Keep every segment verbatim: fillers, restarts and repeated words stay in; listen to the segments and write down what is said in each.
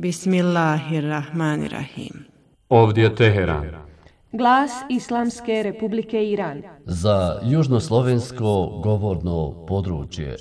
Bismillahirrahmanirrahim. Ovdje je Teheran. Glas Islamske Republike Iran. Za južnoslovensko govorno područje.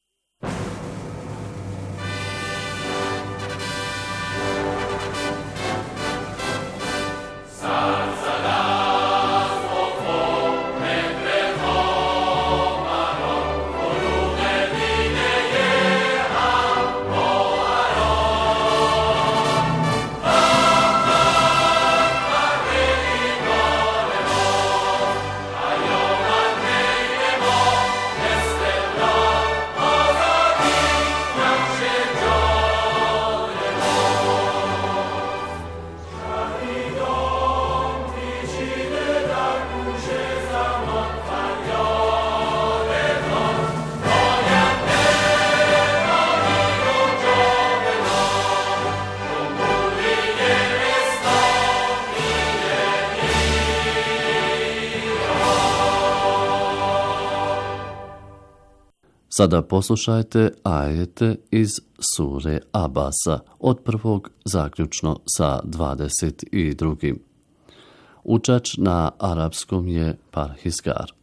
Sada poslušajte ajete iz sure Abasa od prvog zaključno sa dvadeset drugim. Učač na arapskom je Parhizgar.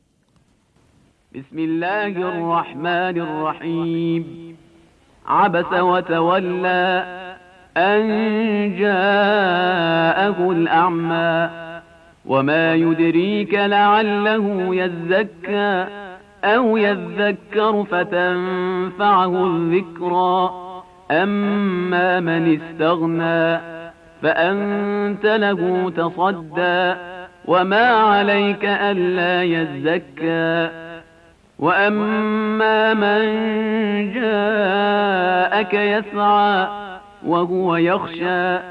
Bismillahirrahmanirrahim. Abasa wa tawalla an ja'ahu al-a'ma wa ma yudrika la'allahu yazzakka أو يذكر فتنفعه الذكرى أما من استغنى فأنت له تصدى وما عليك ألا يزكى وأما من جاءك يسعى وهو يخشى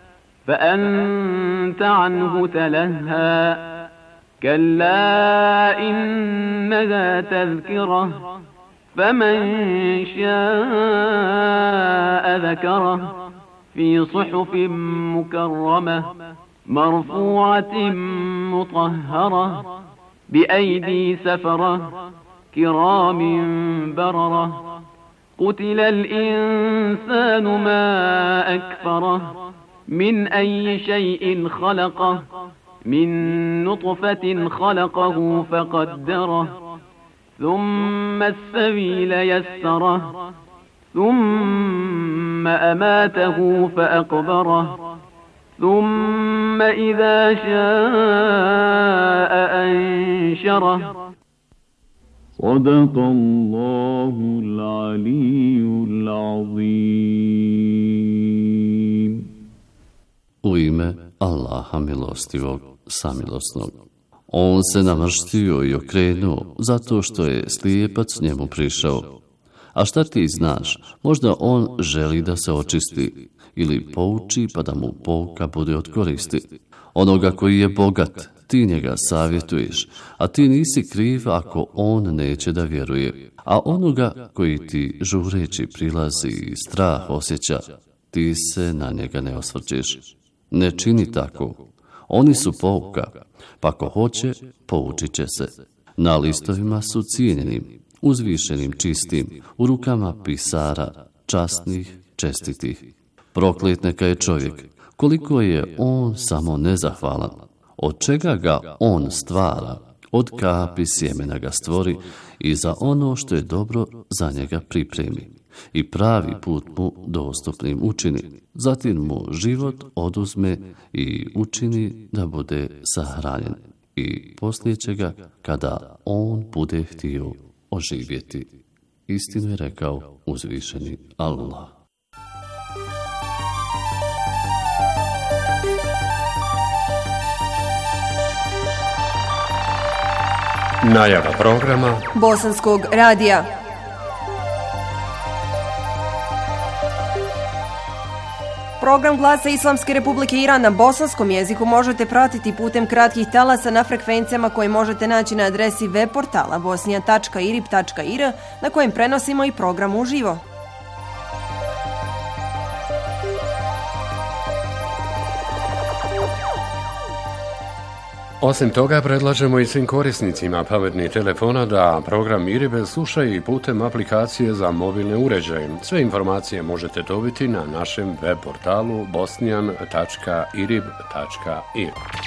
فأنت عنه تلهى كلا إنها تذكرة فمن شاء ذكره في صحف مكرمة مرفوعة مطهرة بأيدي سفرة كرام بررة قتل الإنسان ما أكفره من أي شيء خلقه من نطفة خلقه فقدره ثم السبيل يسره ثم أماته فأقبره ثم إذا شاء أنشره صدق الله العلي العظيم. U ime Allaha milostivog, samilosnog. On se namrštio i okrenuo zato što je slijepac njemu prišao. A šta ti znaš, možda on želi da se očisti ili pouči pa da mu pouka bude od koristi. Onoga koji je bogat, ti njega savjetuješ, a ti nisi kriv ako on neće da vjeruje. A onoga koji ti žureći prilazi i strah osjeća, ti se na njega ne osvrćeš. Ne čini tako. Oni su pouka, pa ko hoće, poučit će se. Na listovima su cijenjenim, uzvišenim, čistim, u rukama pisara, časnih, čestitih. Proklet neka je čovjek, koliko je on samo nezahvalan. Od čega ga on stvara, od kapi sjemena ga stvori i za ono što je dobro za njega pripremi. I pravi put mu dostupnim učini. Zatim mu život oduzme i učini da bude sahranjen. I poslije će ga, kada on bude htio, oživjeti. Istinu je rekao uzvišeni Allah. Najava programa Bosanskog radija. Program Glasa Islamske Republike Iran na bosanskom jeziku možete pratiti putem kratkih talasa na frekvencijama koje možete naći na adresi web portala bosnija tačka irib tačka ir na kojem prenosimo i program uživo. Osim toga, predlažemo i svim korisnicima pametnih telefona da program Iribe slušaju i putem aplikacije za mobilne uređaje. Sve informacije možete dobiti na našem web portalu bosnijan tačka irib tačka ir.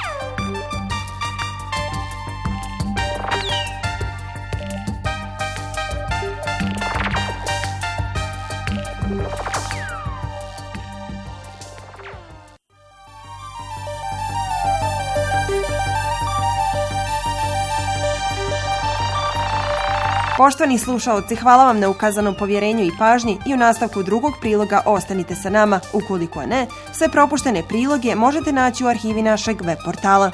Poštovani slušaoci, hvala vam na ukazanom povjerenju i pažnji i u nastavku drugog priloga ostanite sa nama. Ukoliko ne, sve propuštene priloge možete naći u arhivi našeg web portala.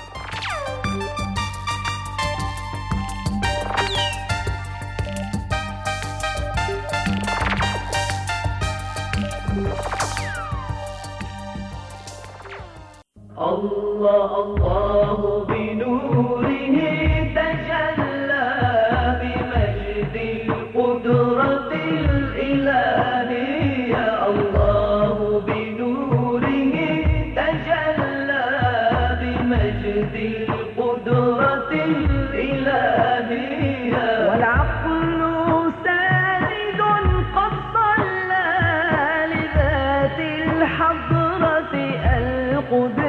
Allah, Allahu bi nurihi tajalla bi majdil qudratil ilahiyya. Allahu bi nurihi tajalla bi majdil qudratil ilahiyya. Wal aqlu sajidun qad salla li dhatil hadrati al-qudus.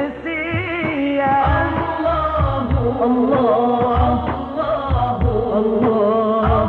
Allah, Allah, Allah,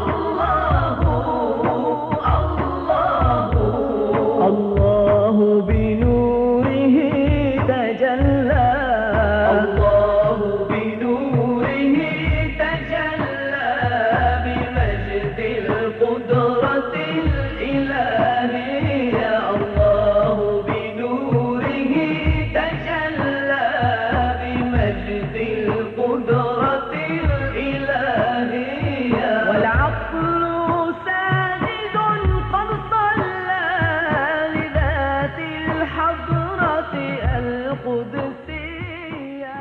Allahu bi nurihi tajalla. Allahu bi nurihi tajalla bi majdil qudratil ilahiyya. Allahu bi nurihi tajalla bi majdil qudratil ilahiyya. Wal aqlu sajidun qad salla li dhatil hadrati al-qudsiyya.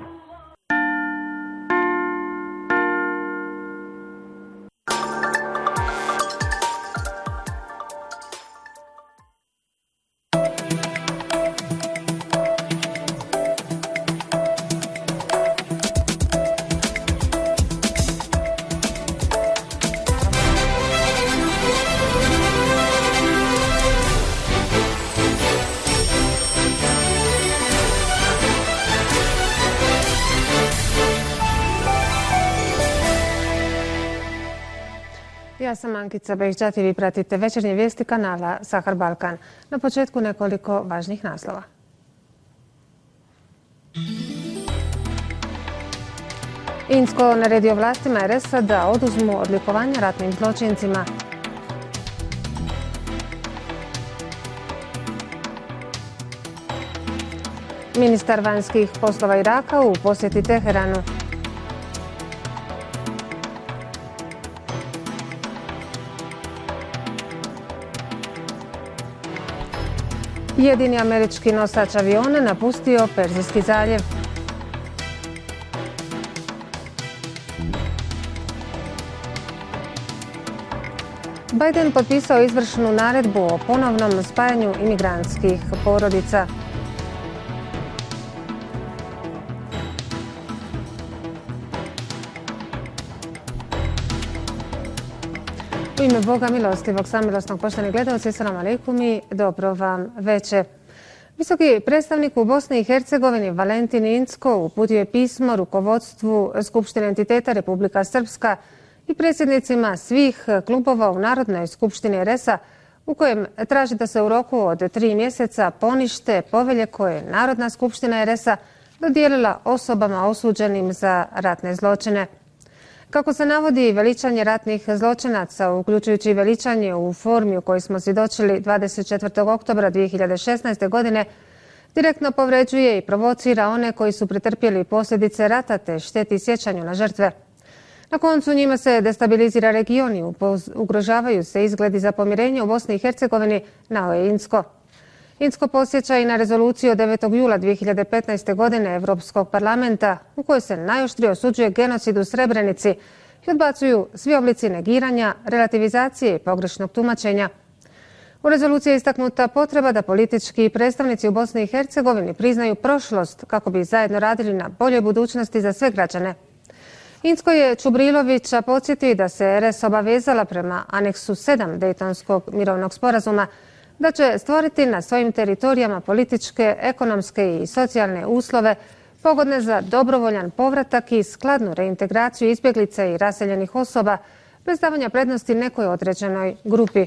Ja sam Ankica Bejićat i vi pratite večernje vijesti kanala Sahar Balkan. Na početku nekoliko važnih naslova. Insko naredio vlastima er es a da oduzmu odlikovanja ratnim zločincima. Ministar vanjskih poslova Iraka u posjeti Teheranu. Jedini američki nosač aviona napustio Perzijski zaljev. Biden potpisao izvršnu naredbu o ponovnom spajanju imigrantskih porodica. U ime Boga milostivog, samilosnog, poštovani gledalci, selam alejkum i dobro vam veče. Visoki predstavnik u Bosni i Hercegovini Valentin Incko uputio je pismo rukovodstvu Skupštine entiteta Republika Srpska i predsjednicima svih klubova u Narodnoj skupštini er es a u kojem traži da se u roku od tri mjeseca ponište povelje koje je Narodna skupština er es a dodijelila osobama osuđenim za ratne zločine. Kako se navodi, veličanje ratnih zločinaca, uključujući veličanje u formi u kojoj smo svjedočili dvadeset četvrtog oktobra dvije hiljade šesnaeste. godine, direktno povređuje i provocira one koji su pretrpjeli posljedice rata te šteti sjećanju na žrtve. Na koncu njima se destabilizira region i ugrožavaju se izgledi za pomirenje u Bosni i Hercegovini, nao je Incko. Incko podsjeća i na rezoluciju od devetog jula dvije hiljade petnaeste. godine Europskog parlamenta u kojoj se najoštrije osuđuje genocid u Srebrenici i odbacuju svi oblici negiranja, relativizacije i pogrešnog tumačenja. U rezoluciji je istaknuta potreba da politički predstavnici u Bosni i Hercegovini priznaju prošlost kako bi zajedno radili na boljoj budućnosti za sve građane. Incko je Čubrilovića podsjetio da se R S obavezala prema aneksu sedam Dejtonskog mirovnog sporazuma da će stvoriti na svojim teritorijama političke, ekonomske i socijalne uslove pogodne za dobrovoljan povratak i skladnu reintegraciju izbjeglica i raseljenih osoba bez davanja prednosti nekoj određenoj grupi.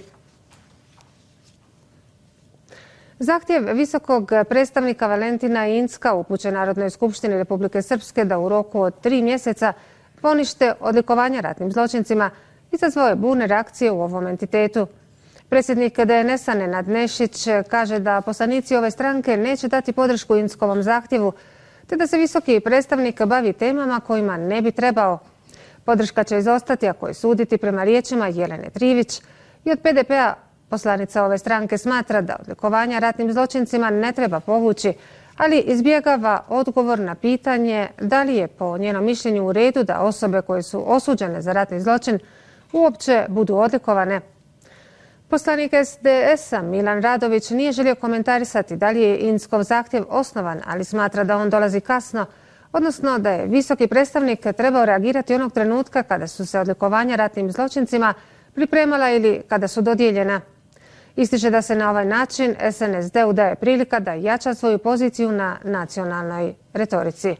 Zahtjev visokog predstavnika Valentina Incka upućen Narodnoj skupštini Republike Srpske da u roku od tri mjeseca ponište odlikovanja ratnim zločincima izazvao je burne reakcije u ovom entitetu. Predsjednik D N S-a Nenad Nešić kaže da poslanici ove stranke neće dati podršku Inckovom zahtjevu, te da se visoki predstavnik bavi temama kojima ne bi trebao. Podrška će izostati ako je suditi prema riječima Jelene Trivić i od P D P-a poslanica ove stranke smatra da odlikovanja ratnim zločincima ne treba povući, ali izbjegava odgovor na pitanje da li je po njenom mišljenju u redu da osobe koje su osuđene za ratni zločin uopće budu odlikovane. Poslanik S D S-a Milan Radović nije želio komentarisati da li je Inckov zahtjev osnovan, ali smatra da on dolazi kasno, odnosno da je visoki predstavnik trebao reagirati onog trenutka kada su se odlikovanja ratnim zločincima pripremala ili kada su dodijeljena. Ističe da se na ovaj način S N S D-u daje prilika da jača svoju poziciju na nacionalnoj retorici.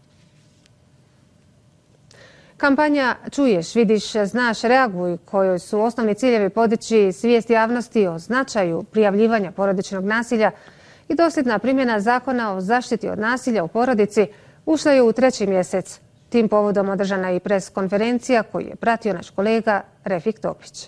Kampanja Čuješ, vidiš, znaš, reaguj, kojoj su osnovni ciljevi podići svijest javnosti o značaju prijavljivanja porodičnog nasilja i dosljedna primjena zakona o zaštiti od nasilja u porodici, ušla je u treći mjesec. Tim povodom održana je i pres konferencija koju je pratio naš kolega Refik Topić.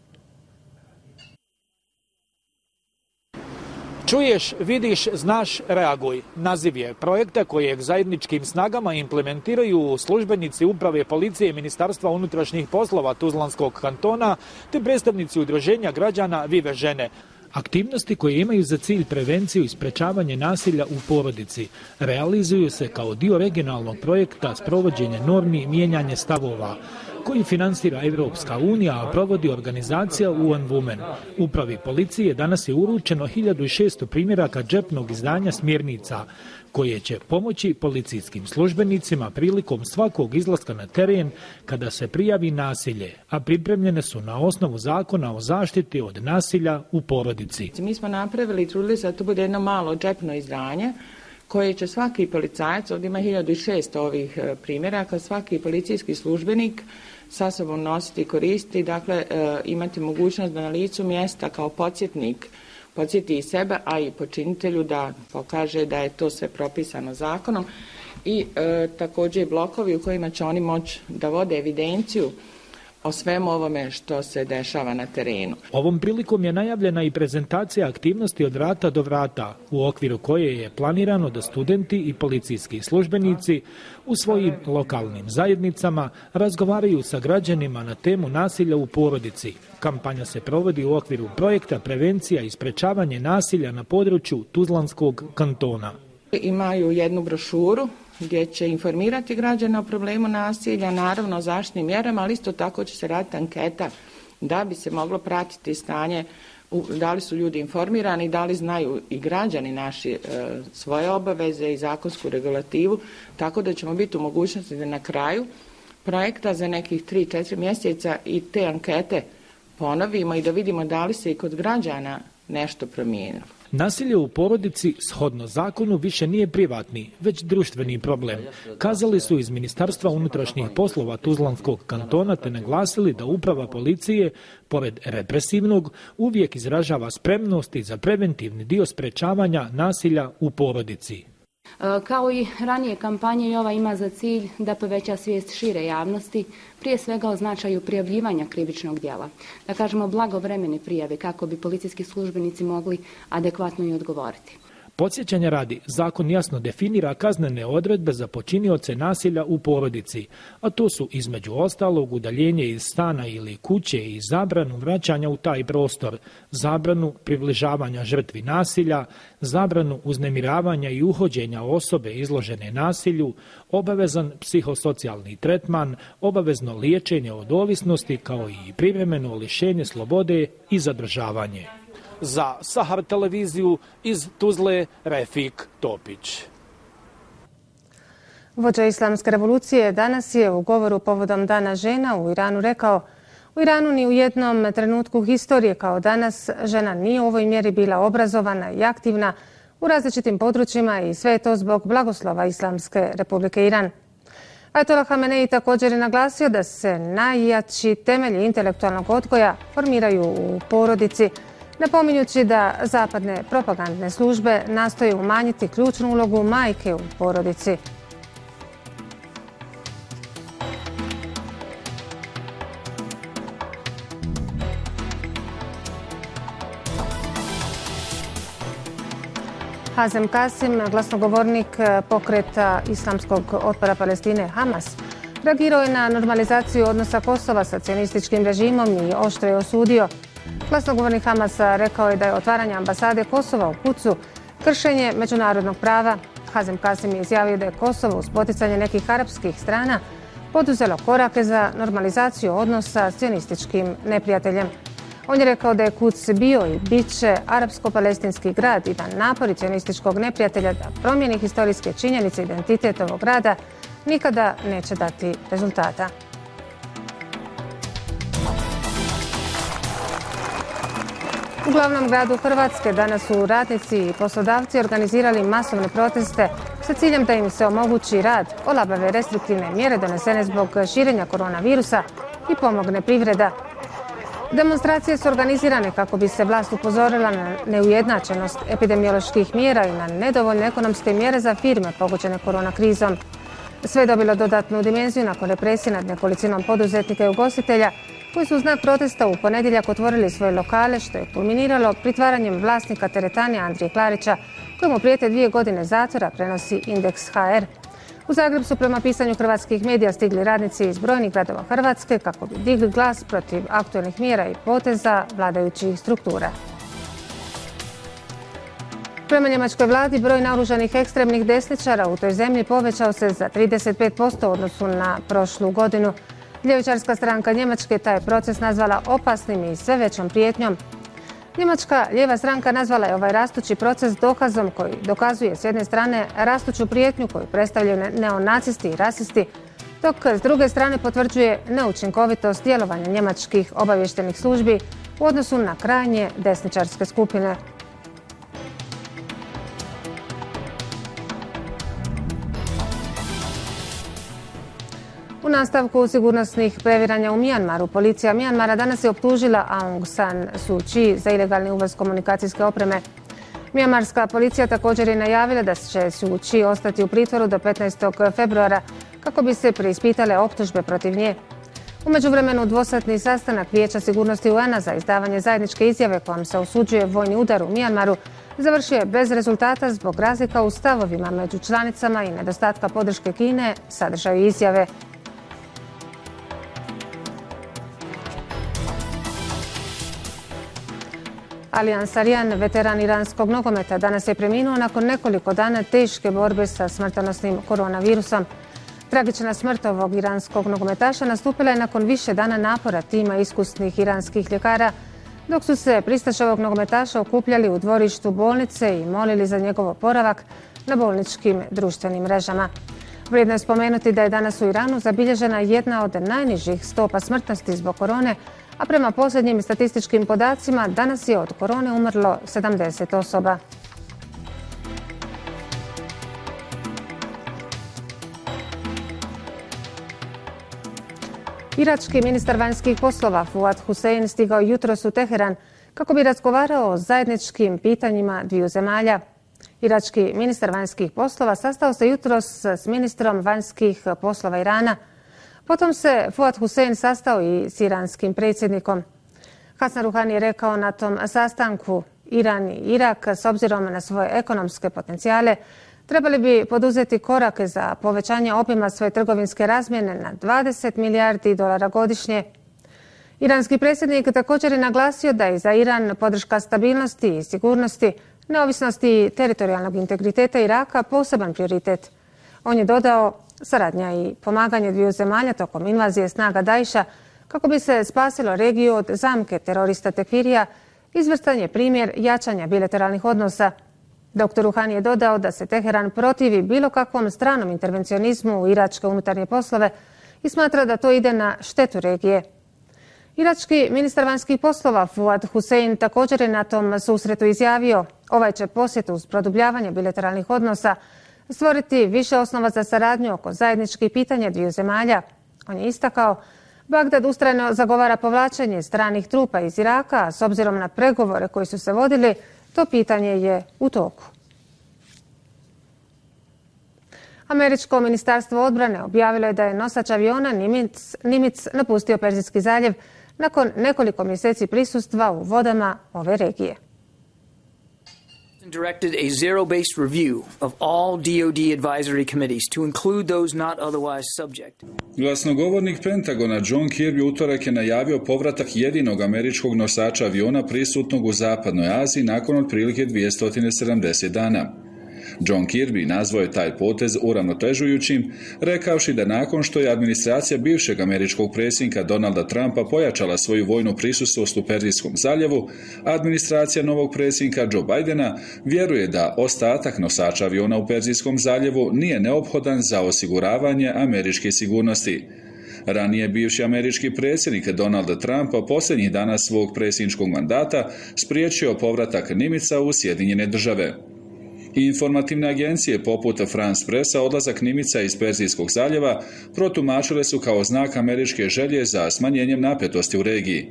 Čuješ, vidiš, znaš, reaguj. Naziv je projekta kojeg zajedničkim snagama implementiraju službenici Uprave policije Ministarstva unutrašnjih poslova Tuzlanskog kantona te predstavnici udruženja građana Vive žene. Aktivnosti koje imaju za cilj prevenciju i sprečavanje nasilja u porodici realizuju se kao dio regionalnog projekta sprovođenja normi i mijenjanje stavova, koji finansira Evropska unija, a provodi organizacija U N Women. Upravi policije danas je uručeno hiljadu šesto primjeraka džepnog izdanja smjernica, koje će pomoći policijskim službenicima prilikom svakog izlaska na teren kada se prijavi nasilje, a pripremljene su na osnovu zakona o zaštiti od nasilja u porodici. Mi smo napravili i trudili se da to bude jedno malo džepno izdanje koje će svaki policajac, ovdje ima hiljadu šesto ovih primjeraka, svaki policijski službenik sa sobom nositi i koristiti, dakle imati mogućnost da na licu mjesta kao podsjetnik podsjeti i sebe, a i počinitelju da pokaže da je to sve propisano zakonom i e, također i blokovi u kojima će oni moći da vode evidenciju o svemu ovome što se dešava na terenu. Ovom prilikom je najavljena i prezentacija aktivnosti od vrata do vrata, u okviru koje je planirano da studenti i policijski službenici u svojim lokalnim zajednicama razgovaraju sa građanima na temu nasilja u porodici. Kampanja se provodi u okviru projekta Prevencija i sprečavanje nasilja na području Tuzlanskog kantona. Imaju jednu brošuru gdje će informirati građane o problemu nasilja, naravno o zaštitnim mjerama, ali isto tako će se raditi anketa da bi se moglo pratiti stanje, da li su ljudi informirani, da li znaju i građani naši e, svoje obaveze i zakonsku regulativu, tako da ćemo biti u mogućnosti da na kraju projekta za nekih tri do četiri mjeseca i te ankete ponovimo i da vidimo da li se i kod građana nešto promijenilo. Nasilje u porodici, shodno zakonu, više nije privatni, već društveni problem. Kazali su iz Ministarstva unutrašnjih poslova Tuzlanskog kantona te naglasili da uprava policije, pored represivnog, uvijek izražava spremnosti za preventivni dio sprečavanja nasilja u porodici. Kao i ranije kampanje, i ova ima za cilj da poveća svijest šire javnosti, prije svega o značaju prijavljivanja krivičnog djela. Da kažemo blagovremene prijave kako bi policijski službenici mogli adekvatno i odgovoriti. Podsjećanja radi, zakon jasno definira kaznene odredbe za počinioce nasilja u porodici, a to su između ostalog udaljenje iz stana ili kuće i zabranu vraćanja u taj prostor, zabranu približavanja žrtvi nasilja, zabranu uznemiravanja i uhođenja osobe izložene nasilju, obavezan psihosocijalni tretman, obavezno liječenje od ovisnosti kao i privremeno lišenje slobode i zadržavanje. Za Sahar televiziju iz Tuzle Refik Topić. Vođa Islamske revolucije danas je u govoru povodom Dana žena u Iranu rekao: u Iranu ni u jednom trenutku historije kao danas žena nije u ovoj mjeri bila obrazovana i aktivna u različitim područjima i sve je to zbog blagoslova Islamske republike Iran. Ajatollah Hamenei također je naglasio da se najjači temelji intelektualnog odgoja formiraju u porodici, napominjući da zapadne propagandne službe nastoje umanjiti ključnu ulogu majke u porodici. Hazem Kasim, glasnogovornik pokreta Islamskog otpora Palestine Hamas, reagirao je na normalizaciju odnosa Kosova sa cionističkim režimom i oštro je osudio. Glasnogovornik Hamasa rekao je da je otvaranje ambasade Kosova u Kucu kršenje međunarodnog prava. Hazem Kasim je izjavio da je Kosovo uz poticanje nekih arapskih strana poduzelo korake za normalizaciju odnosa s cionističkim neprijateljem. On je rekao da je Kuc bio i bit će arapsko-palestinski grad i da napori cionističkog neprijatelja da promijeni historijske činjenice i identitet ovog grada nikada neće dati rezultata. U glavnom gradu Hrvatske danas su radnici i poslodavci organizirali masovne proteste sa ciljem da im se omogući rad, olabave restriktivne mjere donesene zbog širenja koronavirusa i pomogne privreda. Demonstracije su organizirane kako bi se vlast upozorila na neujednačenost epidemioloških mjera i na nedovoljne ekonomske mjere za firme pogođene korona krizom. Sve je dobilo dodatnu dimenziju nakon represije nad nekolicinom poduzetnika i ugostitelja koji su u znak protesta u ponedjeljak otvorili svoje lokale, što je kulminiralo pritvaranjem vlasnika teretane Andrije Klarića, kojemu prijete dvije godine zatvora, prenosi Indeks ha er. U Zagreb su prema pisanju hrvatskih medija stigli radnici iz brojnih gradova Hrvatske kako bi digli glas protiv aktualnih mjera i poteza vladajućih struktura. Prema njemačkoj vladi, broj naoružanih ekstremnih desničara u toj zemlji povećao se za trideset pet posto u odnosu na prošlu godinu. Ljevičarska stranka Njemačke taj proces nazvala opasnim i sve većom prijetnjom. Njemačka lijeva stranka nazvala je ovaj rastući proces dokazom koji dokazuje s jedne strane rastuću prijetnju koju predstavljaju neonacisti i rasisti, dok s druge strane potvrđuje neučinkovitost djelovanja njemačkih obavještajnih službi u odnosu na krajnje desničarske skupine. U nastavku sigurnosnih previranja u Mijanmaru, policija Mijanmara danas je optužila Aung San Suu Kyi za ilegalni uvoz komunikacijske opreme. Mijanmarska policija također je najavila da će Suu Kyi ostati u pritvoru do petnaestog februara kako bi se preispitale optužbe protiv nje. U međuvremenu dvosatni sastanak Vijeća sigurnosti u en a za izdavanje zajedničke izjave kojom se osuđuje vojni udar u Mijanmaru završio je bez rezultata zbog razlika u stavovima među članicama i nedostatka podrške Kine sadržaju izjave. Ali Ansarijan, veteran iranskog nogometa, danas je preminuo nakon nekoliko dana teške borbe sa smrtonosnim koronavirusom. Tragična smrt ovog iranskog nogometaša nastupila je nakon više dana napora tima iskusnih iranskih ljekara, dok su se pristaše ovog nogometaša okupljali u dvorištu bolnice i molili za njegov oporavak na bolničkim društvenim mrežama. Vrijedno je spomenuti da je danas u Iranu zabilježena jedna od najnižih stopa smrtnosti zbog korone, a prema posljednjim statističkim podacima danas je od korone umrlo sedamdeset osoba. Irački ministar vanjskih poslova Fuad Hussein stigao jutros u Teheran kako bi razgovarao o zajedničkim pitanjima dviju zemalja. Irački ministar vanjskih poslova sastao se jutros s ministrom vanjskih poslova Irana. Potom se Fuad Hussein sastao i s iranskim predsjednikom. Hasan Ruhani je rekao na tom sastanku: Iran i Irak, s obzirom na svoje ekonomske potencijale, trebali bi poduzeti korake za povećanje obima svoje trgovinske razmjene na dvadeset milijardi dolara godišnje. Iranski predsjednik također je naglasio da je za Iran podrška stabilnosti i sigurnosti, neovisnosti i teritorijalnog integriteta Iraka poseban prioritet. On je dodao: saradnja i pomaganje dviju zemalja tokom invazije snaga Daesha kako bi se spasilo regiju od zamke terorista Tekfirija izvrstan je primjer jačanja bilateralnih odnosa. Doktor Ruhani je dodao da se Teheran protivi bilo kakvom stranom intervencionizmu u iračke unutarnje poslove i smatra da to ide na štetu regije. Irački ministar vanjskih poslova Fuad Hussein također je na tom susretu izjavio: ovaj će posjet uz produbljavanje bilateralnih odnosa stvoriti više osnova za saradnju oko zajedničkih pitanja dviju zemalja. On je istakao: Bagdad ustrajno zagovara povlačenje stranih trupa iz Iraka, a s obzirom na pregovore koji su se vodili, to pitanje je u toku. Američko ministarstvo odbrane objavilo je da je nosač aviona Nimitz, Nimitz napustio Perzijski zaljev nakon nekoliko mjeseci prisustva u vodama ove regije. Directed a zero-based review of all D O D advisory committees to include those not otherwise subject. Glasnogovornik Pentagona John Kirby utorak je najavio povratak jedinog američkog nosača aviona prisutnog u Zapadnoj Aziji nakon otprilike dvjesto sedamdeset dana. John Kirby nazvao je taj potez uravnotežujućim, rekavši da nakon što je administracija bivšeg američkog predsjednika Donalda Trumpa pojačala svoju vojnu prisutnost u Perzijskom zaljevu, administracija novog predsjednika Joe Bidena vjeruje da ostatak nosača aviona u Perzijskom zaljevu nije neophodan za osiguravanje američke sigurnosti. Ranije bivši američki predsjednik Donald Trump posljednjih dana svog predsjedničkog mandata spriječio povratak Nimitza u Sjedinjene države. Informativne agencije poput France Pressa odlazak Nimitza iz Perzijskog zaljeva protumačile su kao znak američke želje za smanjenjem napetosti u regiji.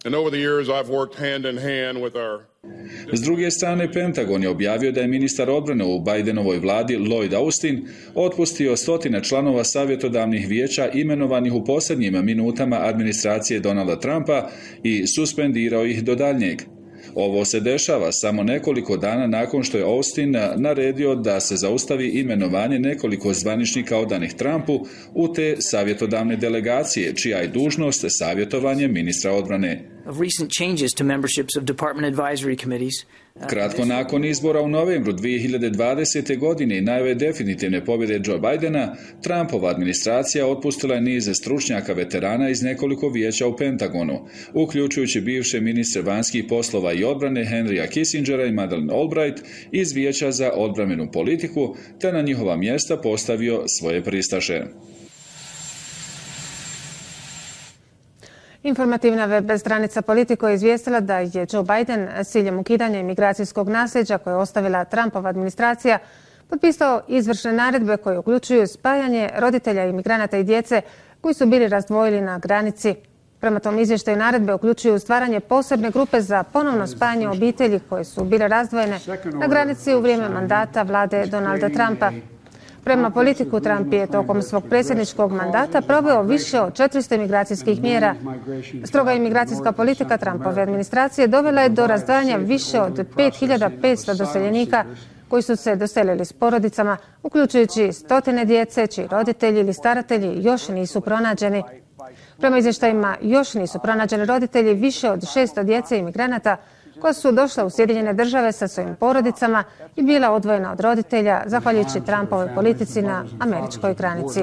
S druge strane, Pentagon je objavio da je ministar odbrane u Bidenovoj vladi Lloyd Austin otpustio stotine članova savjetodavnih vijeća imenovanih u posljednjim minutama administracije Donalda Trumpa i suspendirao ih do daljnjeg. Ovo se dešava samo nekoliko dana nakon što je Austin naredio da se zaustavi imenovanje nekoliko zvaničnika odanih Trumpu u te savjetodavne delegacije, čija je dužnost savjetovanje ministra odbrane. Kratko nakon izbora u novembru dvije hiljade dvadesete. godine i najave definitivne pobjede Joe Bidena, Trumpova administracija otpustila je niz stručnjaka veterana iz nekoliko vijeća u Pentagonu, uključujući bivše ministre vanjskih poslova i odbrane Henrya Kissingera i Madeleine Albright iz vijeća za odbrambenu politiku, te na njihova mjesta postavio svoje pristaše. Informativna web stranica Politico je izvijestila da je Joe Biden s ciljem ukidanja imigracijskog nasljeđa koje je ostavila Trumpova administracija potpisao izvršne naredbe koje uključuju spajanje roditelja imigranata i djece koji su bili razdvojili na granici. Prema tom izvještaju naredbe uključuju stvaranje posebne grupe za ponovno spajanje obitelji koje su bile razdvojene na granici u vrijeme mandata vlade Donalda Trumpa. Prema Politiku, Trump je tokom svog predsjedničkog mandata proveo više od četiristo imigracijskih mjera. Stroga imigracijska politika Trumpove administracije dovela je do razdvajanja više od pet hiljada petsto doseljenika koji su se doselili s porodicama, uključujući stotine djece čiji roditelji ili staratelji još nisu pronađeni. Prema izvještajima još nisu pronađeni roditelji više od šesto djece imigranata koja su došla u Sjedinjene države sa svojim porodicama i bila odvojena od roditelja zahvaljujući Trumpovoj politici na američkoj granici.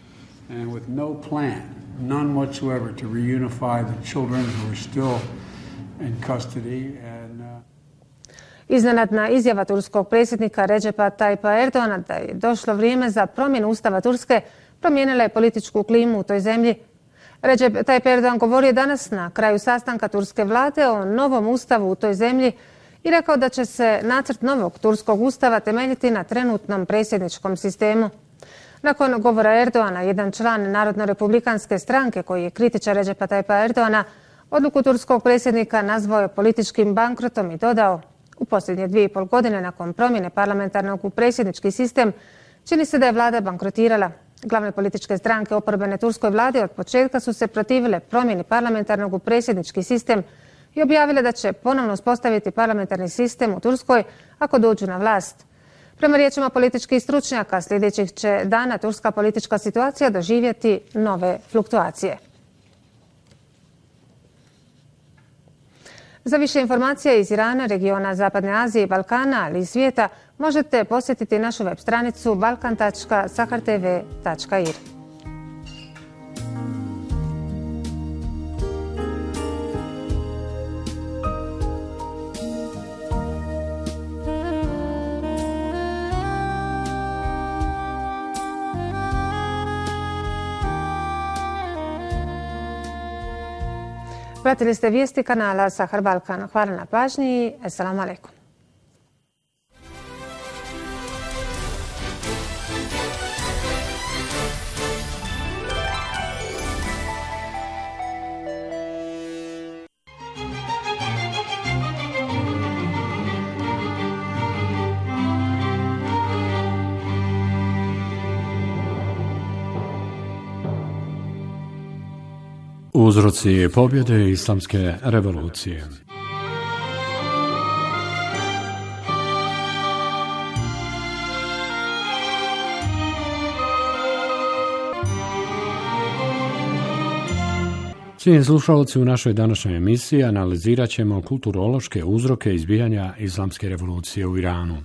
Iznenadna izjava turskog predsjednika Recepa Tayyipa Erdoğana da je došlo vrijeme za promjenu ustava Turske promijenila je političku klimu u toj zemlji. Recep Tayyip Erdoğan govorio danas na kraju sastanka turske vlade o novom ustavu u toj zemlji i rekao da će se nacrt novog turskog ustava temeljiti na trenutnom predsjedničkom sistemu. Nakon govora Erdoğana, jedan član Narodno-republikanske stranke koji je kritičar Recepa Tayyipa Erdoğana odluku turskog predsjednika nazvao je političkim bankrotom i dodao: u posljednje dvije i pol godine nakon promjene parlamentarnog u predsjednički sistem čini se da je vlada bankrotirala. Glavne političke stranke oporbene turskoj vladi od početka su se protivile promjeni parlamentarnog u predsjednički sistem i objavile da će ponovno uspostaviti parlamentarni sistem u Turskoj ako dođu na vlast. Prema riječima političkih stručnjaka, sljedećih će dana turska politička situacija doživjeti nove fluktuacije. Za više informacija iz Irana, regiona Zapadne Azije i Balkana, ali i svijeta, možete posjetiti našu web stranicu balkan tačka sahar t v tačka i r. Pratili ste vijesti kanala Sahar Balkan. Hvala na pažnji. Assalamu alaikum. Uzroci pobjede islamske revolucije. Cijenjeni slušalci, u našoj današnjoj emisiji analizirat ćemo kulturološke uzroke izbijanja islamske revolucije u Iranu.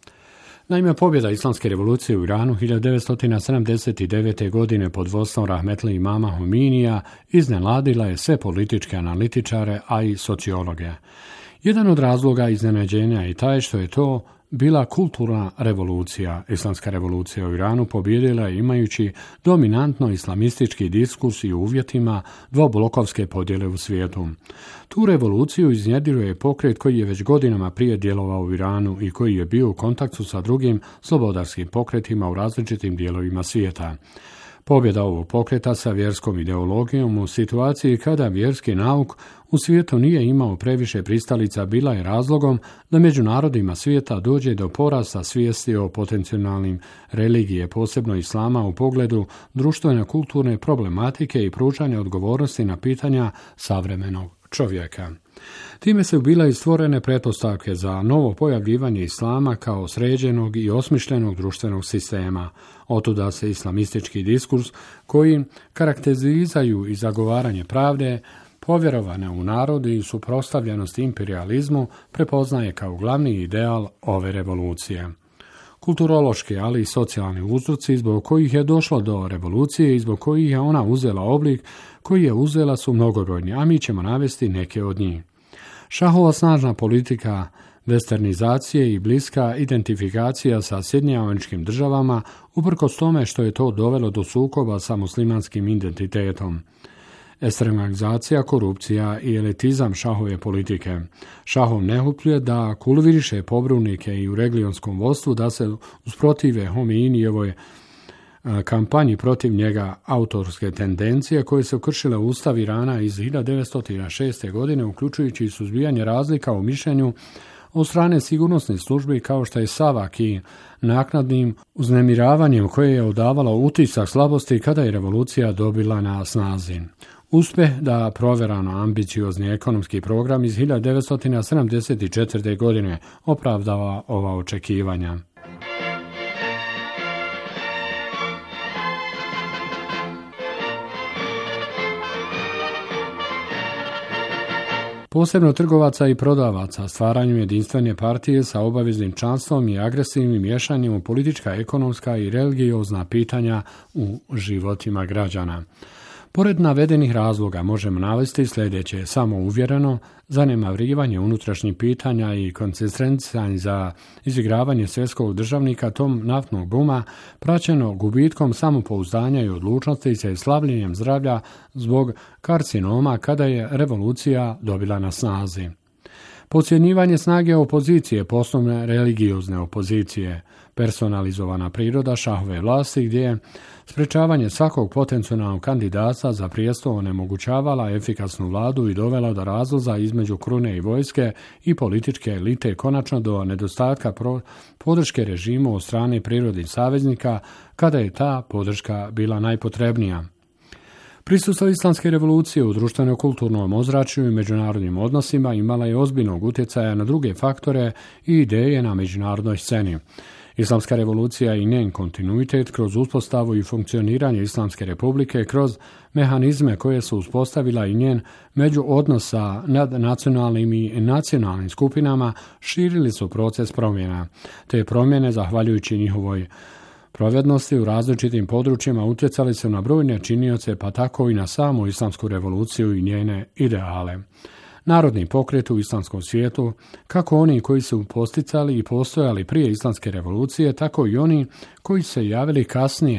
Naime, pobjeda islamske revolucije u Iranu hiljadu devetsto sedamdeset devete. godine pod vodstvom rahmetli imama Huminija iznenadila je sve političke analitičare, a i sociologe. Jedan od razloga iznenađenja je taj što je to bila kulturna revolucija. Islamska revolucija u Iranu pobjedila je imajući dominantno islamistički diskurs i u uvjetima dvoblokovske podjele u svijetu. Tu revoluciju iznjedrio je pokret koji je već godinama prije djelovao u Iranu i koji je bio u kontaktu sa drugim slobodarskim pokretima u različitim dijelovima svijeta. Pobjeda ovog pokreta sa vjerskom ideologijom u situaciji kada vjerski nauk u svijetu nije imao previše pristalica bila je razlogom da među narodima svijeta dođe do porasta svijesti o potencijalnim religije, posebno islama u pogledu društveno-kulturne problematike i pružanja odgovornosti na pitanja savremenog čovjeka. Time su bile i stvorene pretpostavke za novo pojavljivanje islama kao sređenog i osmišljenog društvenog sistema. Otuda se islamistički diskurs koji karakterizaju i zagovaranje pravde, povjerovane u narod i suprotstavljenost imperializmu prepoznaje kao glavni ideal ove revolucije. Kulturološki, ali i socijalni uzroci zbog kojih je došlo do revolucije i zbog kojih je ona uzela oblik koji je uzela su mnogobrojni, a mi ćemo navesti neke od njih. Šahova snažna politika westernizacije i bliska identifikacija sa Sjedinjenim Američkim Državama, uprkos tome što je to dovelo do sukoba sa muslimanskim identitetom. Ekstremalizacija, korupcija i elitizam šahove politike. Šahov ne hupljuje da kulviriše pobrunike i u regionalskom vodstvu da se usprotive Hominijevoj kampanji protiv njega autorske tendencije koje su kršile Ustav Irana iz hiljadu devetsto šeste. godine, uključujući suzbijanje razlika u mišljenju od strane sigurnosnih službi kao što je Savak i naknadnim uznemiravanjem koje je odavalo utisak slabosti kada je revolucija dobila na snazi. Uspjeh da provjerano ambiciozni ekonomski program iz hiljadu devetsto sedamdeset četvrte. godine opravdava ova očekivanja. Posebno trgovaca i prodavaca, stvaranjem jedinstvene partije sa obaveznim članstvom i agresivnim miješanjem u politička, ekonomska i religiozna pitanja u životima građana. Pored navedenih razloga možemo navesti sljedeće: samouvjereno, zanemarivanje unutrašnjih pitanja i koncentrisanje za izigravanje svjetskog državnika tom naftnog buma, praćeno gubitkom samopouzdanja i odlučnosti se slavljenjem zdravlja zbog karcinoma kada je revolucija dobila na snazi. Podcjenjivanje snage opozicije, poslovne religiozne opozicije, personalizovana priroda šahove vlasti gdje je sprečavanje svakog potencijalnog kandidata za prijestol onemogućavala efikasnu vladu i dovela do razlaza između krune i vojske i političke elite, konačno do nedostatka pro- podrške režimu od strane prirodnih saveznika kada je ta podrška bila najpotrebnija. Prisustvo islamske revolucije u društveno-kulturnom ozračju i međunarodnim odnosima imala je ozbiljnog utjecaja na druge faktore i ideje na međunarodnoj sceni. Islamska revolucija i njen kontinuitet kroz uspostavu i funkcioniranje Islamske republike, kroz mehanizme koje su uspostavila i njen međuodnos sa nadnacionalnim i nacionalnim skupinama, širili su proces promjena. Te promjene, zahvaljujući njihovoj provednosti u različitim područjima, utjecali su na brojne činioce, pa tako i na samu islamsku revoluciju i njene ideale. Narodni pokret u islamskom svijetu, kako oni koji su posticali i postojali prije islamske revolucije, tako i oni koji se javili kasnije,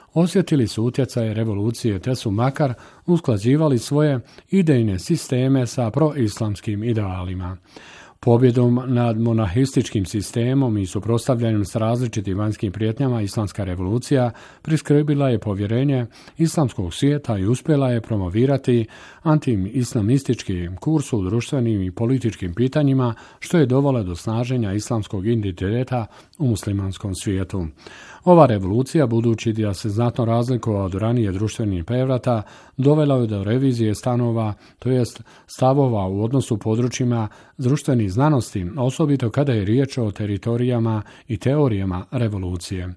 osjetili su utjecaje revolucije te su makar usklađivali svoje idejne sisteme sa proislamskim idealima. Pobjedom nad monahističkim sistemom i suprotstavljanjem s različitim vanjskim prijetnjama islamska revolucija priskrbila je povjerenje islamskog svijeta i uspjela je promovirati anti-islamistički kurs u društvenim i političkim pitanjima, što je dovelo do snaženja islamskog identiteta u muslimanskom svijetu. Ova revolucija, budući da se znatno razlikova od ranije društvenih prevrata, dovela je do revizije stanova, to jest stavova u odnosu područjima društvenih znanosti, osobito kada je riječ o teritorijama i teorijama revolucije.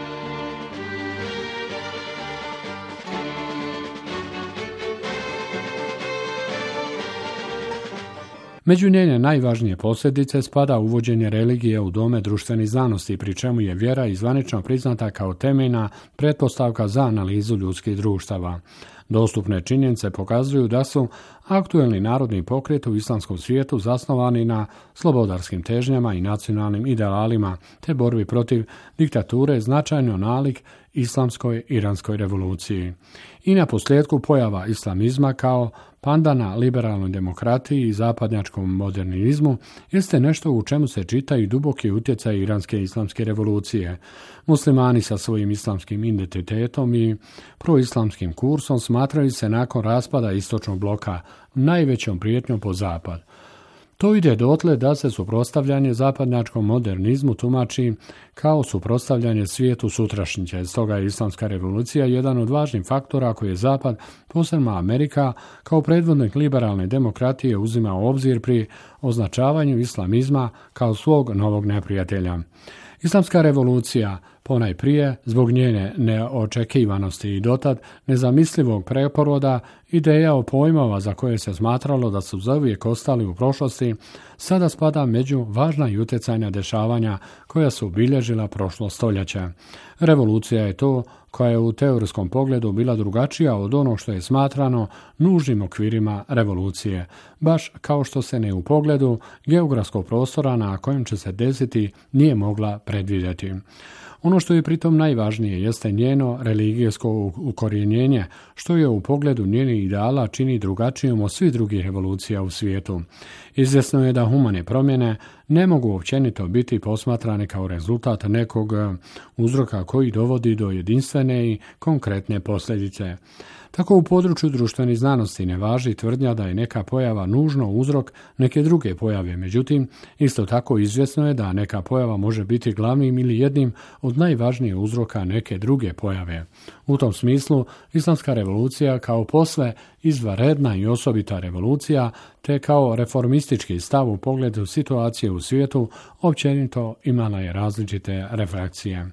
Među njene najvažnije posljedice spada uvođenje religije u dome društvenih znanosti, pri čemu je vjera i zvanično priznata kao temeljna pretpostavka za analizu ljudskih društava. Dostupne činjenice pokazuju da su aktuelni narodni pokret u islamskom svijetu zasnovani na slobodarskim težnjama i nacionalnim idealima, te borbi protiv diktature značajno nalik islamskoj iranskoj revoluciji. I na posljedku pojava islamizma kao pandana liberalnoj demokratiji i zapadnjačkom modernizmu jeste nešto u čemu se čita i duboki utjecaj iranske islamske revolucije. Muslimani sa svojim islamskim identitetom i proislamskim kursom smatraju se nakon raspada istočnog bloka najvećom prijetnjom po zapad. To ide dotle da se suprotstavljanje zapadnjačkom modernizmu tumači kao suprotstavljanje svijetu sutrašnjice. Stoga je islamska revolucija jedan od važnih faktora koji je Zapad, posebno Amerika, kao predvodnik liberalne demokratije uzima u obzir pri označavanju islamizma kao svog novog neprijatelja. Islamska revolucija ponajprije zbog njene neočekivanosti i dotad nezamislivog preporoda ideja o pojmova za koje se smatralo da su zauvijek ostali u prošlosti, sada spada među važna i utjecajna dešavanja koja su obilježila prošlo stoljeće. Revolucija je to koja je u teorijskom pogledu bila drugačija od onog što je smatrano nužnim okvirima revolucije, baš kao što se ne u pogledu geografskog prostora na kojem će se desiti nije mogla predvidjeti. Ono što je pritom najvažnije jeste njeno religijsko ukorijenjenje, što je u pogledu njenih ideala čini drugačijom od svih drugih revolucija u svijetu. Izvjesno je da humane promjene ne mogu općenito biti posmatrane kao rezultat nekog uzroka koji dovodi do jedinstvene i konkretne posljedice. Tako u području društvenih znanosti ne važi tvrdnja da je neka pojava nužno uzrok neke druge pojave, međutim, isto tako izvjesno je da neka pojava može biti glavnim ili jednim od najvažnijih uzroka neke druge pojave. U tom smislu, islamska revolucija kao posve izvanredna i osobita revolucija, te kao reformistički stav u pogledu situacije u svijetu, općenito imala je različite refleksije.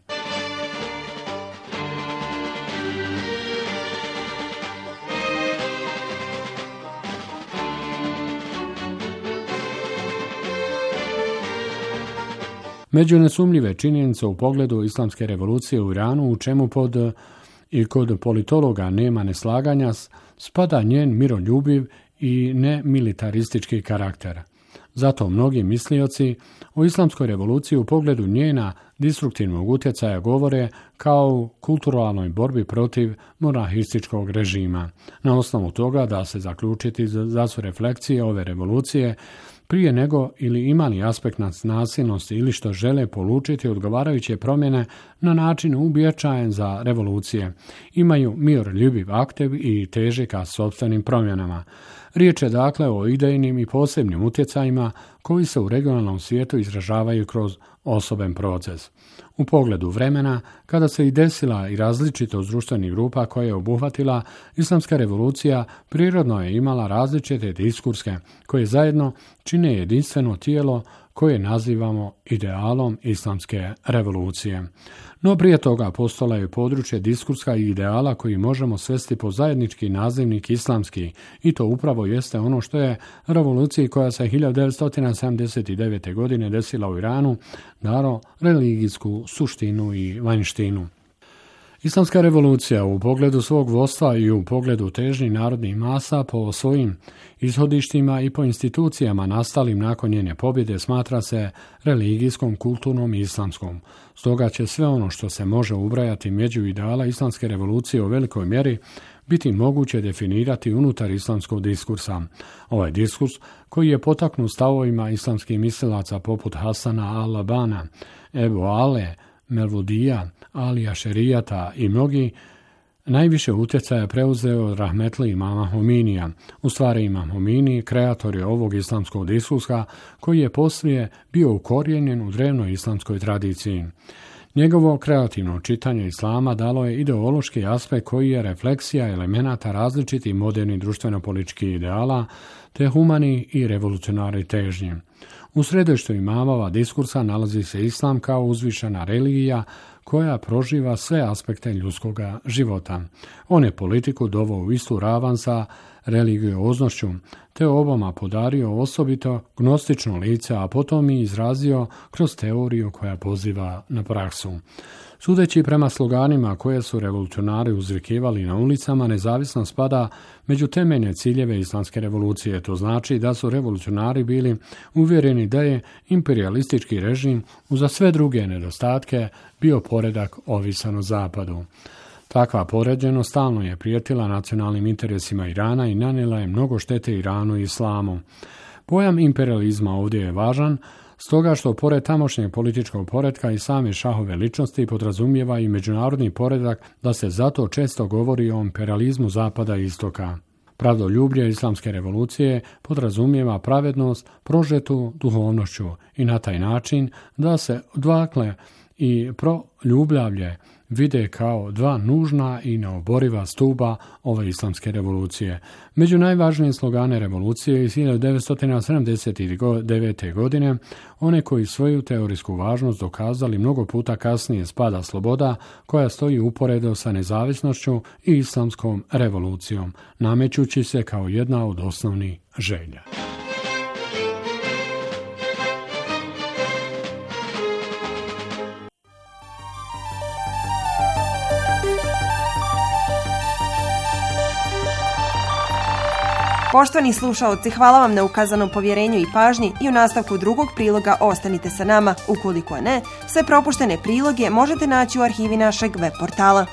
Među nesumljive činjenice u pogledu islamske revolucije u Iranu, u čemu pod i kod politologa nema neslaganja, spada njen miroljubiv i nemilitaristički karakter. Zato mnogi mislioci o islamskoj revoluciji u pogledu njena destruktivnog utjecaja govore kao kulturalnoj borbi protiv monahističkog režima. Na osnovu toga da se zaključiti da su refleksije ove revolucije prije nego ili imali aspekt nasilnosti ili što žele polučiti odgovarajuće promjene na način uobičajen za revolucije, imaju miroljubiv aktiv i teže ka sopstvenim promjenama. Riječ je dakle o idejnim i posebnim utjecajima koji se u regionalnom svijetu izražavaju kroz osoben proces. U pogledu vremena, kada se i desila i različitost društvenih grupa koja je obuhvatila, islamska revolucija prirodno je imala različite diskurske koje zajedno čine jedinstveno tijelo koje nazivamo idealom islamske revolucije. No prije toga postala je područje diskurska i ideala koji možemo svesti po zajednički nazivnik islamski, i to upravo jeste ono što je revoluciji koja se hiljadu devetsto sedamdeset devete. godine desila u Iranu dalo religijsku suštinu i vanjštinu. Islamska revolucija u pogledu svog vodstva i u pogledu težnji narodnih masa po svojim ishodištima i po institucijama nastalim nakon njene pobjede smatra se religijskom, kulturnom i islamskom. Stoga će sve ono što se može ubrajati među ideala islamske revolucije u velikoj mjeri biti moguće definirati unutar islamskog diskursa. Ovaj diskurs, koji je potaknut stavovima islamskih mislilaca poput Hasana al-Labana, Ebu Ale, Melvudija, Alija Šerijata i mnogi, najviše utjecaja preuzeo od rahmetli imama Hominija. U stvari imam Homini, kreator je ovog islamskog diskursa koji je poslije bio ukorijenjen u drevnoj islamskoj tradiciji. Njegovo kreativno čitanje islama dalo je ideološki aspekt koji je refleksija elemenata različitih modernih društveno-političkih ideala te humani i revolucionarni težnji. U središtu imamova diskursa nalazi se islam kao uzvišena religija koja proživa sve aspekte ljudskoga života. On je politiku doveo u istu ravan sa religioznošću, te oboma podario osobito gnostično lice, a potom i izrazio kroz teoriju koja poziva na praksu. Sudeći prema sloganima koje su revolucionari uzvikivali na ulicama, nezavisno spada među temeljne ciljeve islamske revolucije. To znači da su revolucionari bili uvjereni da je imperialistički režim uza sve druge nedostatke bio poredak ovisan o zapadu. Takva poređenost stalno je prijetila nacionalnim interesima Irana i nanijela je mnogo štete Iranu i islamu. Pojam imperializma ovdje je važan, stoga što pored tamošnjeg političkog poretka i same šahove ličnosti podrazumijeva i međunarodni poredak, da se zato često govori o imperializmu zapada i istoka. Pravdoljublje islamske revolucije podrazumijeva pravednost prožetu duhovnošću i na taj način da se odvakle i proljubljavlje vide kao dva nužna i neoboriva stuba ove islamske revolucije. Među najvažnije slogane revolucije iz hiljadu devetsto sedamdeset devete. godine, one koji svoju teorijsku važnost dokazali mnogo puta kasnije spada sloboda koja stoji uporedo sa nezavisnošću i islamskom revolucijom, namećući se kao jedna od osnovnih želja. Poštovani slušaoci, hvala vam na ukazanom povjerenju i pažnji i u nastavku drugog priloga ostanite sa nama. Ukoliko ne, sve propuštene priloge možete naći u arhivi našeg web portala.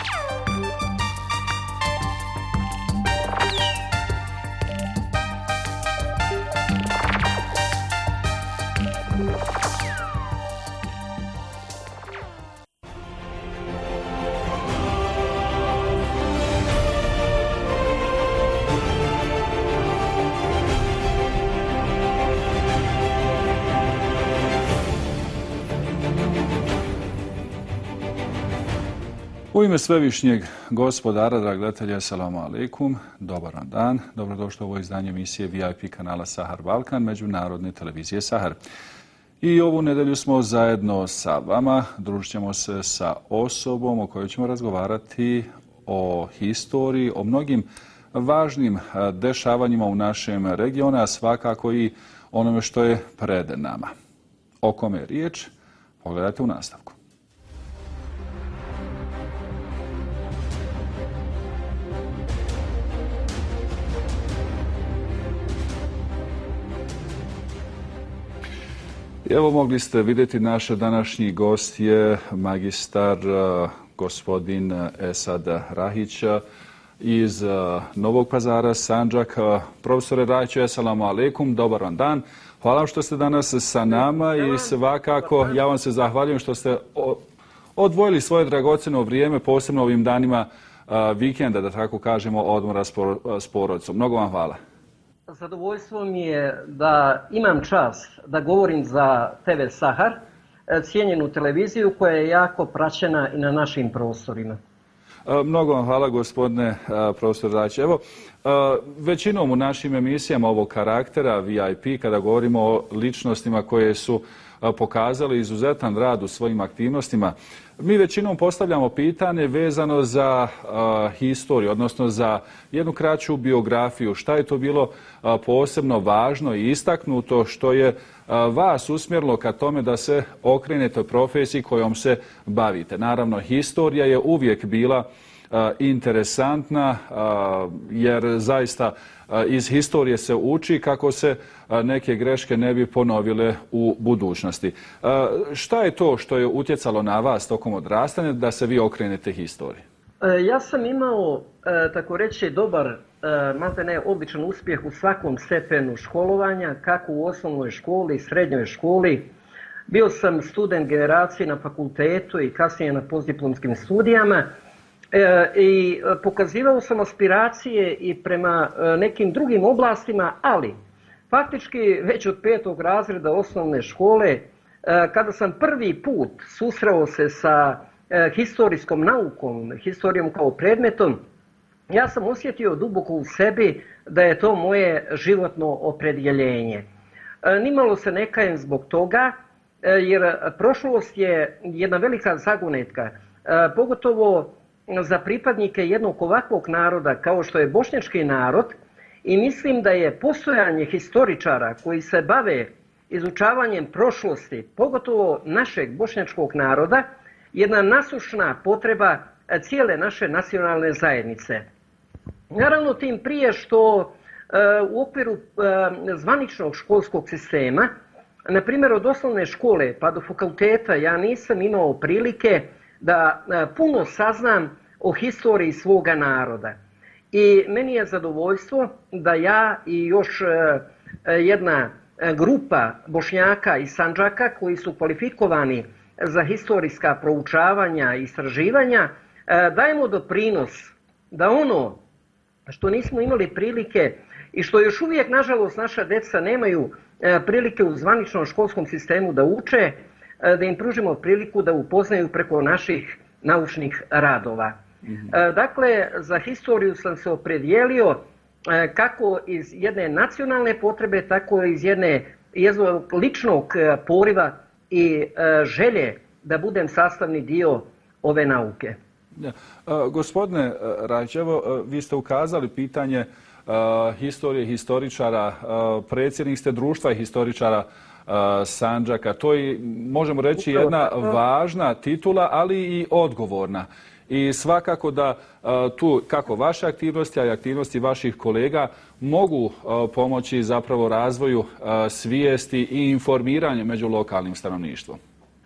U ime svevišnjeg gospodara, dragi gledatelji, assalamu alaikum, dobar vam dan, dobrodošli u ovo izdanje emisije V I P kanala Sahar Balkan, međunarodne televizije Sahar. I ovu nedelju smo zajedno sa vama, družit ćemo se sa osobom o kojoj ćemo razgovarati o historiji, o mnogim važnim dešavanjima u našem regionu, a svakako i onome što je pred nama. O kome je riječ? Pogledajte u nastavku. Evo, mogli ste vidjeti, naš današnji gost je magistar uh, gospodin Esad Rahić iz uh, Novog Pazara, Sandžak. Uh, profesore Rahiću, assalamu alaikum, dobar vam dan. Hvala što ste danas sa nama i svakako ja vam se zahvaljujem što ste odvojili svoje dragocjeno vrijeme, posebno ovim danima uh, vikenda, da tako kažemo, odmora s, por, uh, s porodicom. Mnogo vam hvala. Zadovoljstvo mi je da imam čast da govorim za T V Sahar, cijenjenu televiziju koja je jako praćena i na našim prostorima. Mnogo vam hvala, gospodine profesor Rahić. Evo, Većinom u našim emisijama ovog karaktera V I P, kada govorimo o ličnostima koje su pokazali izuzetan rad u svojim aktivnostima, mi većinom postavljamo pitanje vezano za uh, historiju, odnosno za jednu kraću biografiju. Šta je to bilo uh, posebno važno i istaknuto što je uh, vas usmjerilo ka tome da se okrenete profesiji kojom se bavite? Naravno, historija je uvijek bila uh, interesantna uh, jer zaista uh, iz historije se uči kako se uh, neke greške ne bi ponovile u budućnosti. Uh, šta je to što je utjecalo na vas tokom odrastanja da se vi okrenete historiji? Ja sam imao, tako reći, dobar, malte ne običan uspjeh u svakom stepenu školovanja, kako u osnovnoj školi, srednjoj školi. Bio sam student generacije na fakultetu i kasnije na postdiplomskim studijama i pokazivao sam aspiracije i prema nekim drugim oblastima, ali faktički već od petog razreda osnovne škole, kada sam prvi put susreo se sa historijskom naukom, historijom kao predmetom, ja sam osjetio duboko u sebi da je to moje životno opredjeljenje. Nimalo se ne kajem zbog toga, jer prošlost je jedna velika zagonetka, pogotovo za pripadnike jednog ovakvog naroda kao što je bošnjački narod, i mislim da je postojanje historičara koji se bave izučavanjem prošlosti, pogotovo našeg bošnjačkog naroda, jedna nasušna potreba cijele naše nacionalne zajednice. Naravno, tim prije što e, u okviru e, zvaničnog školskog sistema, na primjer od osnovne škole pa do fakulteta, ja nisam imao prilike da e, puno saznam o historiji svoga naroda. I meni je zadovoljstvo da ja i još e, jedna grupa Bošnjaka iz Sandžaka koji su kvalifikovani za historijska proučavanja i istraživanja, dajemo doprinos da ono što nismo imali prilike i što još uvijek, nažalost, naša djeca nemaju prilike u zvaničnom školskom sistemu da uče, da im pružimo priliku da upoznaju preko naših naučnih radova. Mm-hmm. Dakle, za historiju sam se opredijelio kako iz jedne nacionalne potrebe, tako iz jedne, jednog ličnog poriva i e, želje da budem sastavni dio ove nauke. Ja. E, gospodine Rajić, evo, vi ste ukazali pitanje e, historije historičara, e, predsjednik ste društva historičara e, Sandžaka. To je, možemo reći, jedna važna titula, ali i odgovorna. I svakako da tu kako vaše aktivnosti, a i aktivnosti vaših kolega mogu pomoći zapravo razvoju svijesti i informiranju među lokalnim stanovništvom.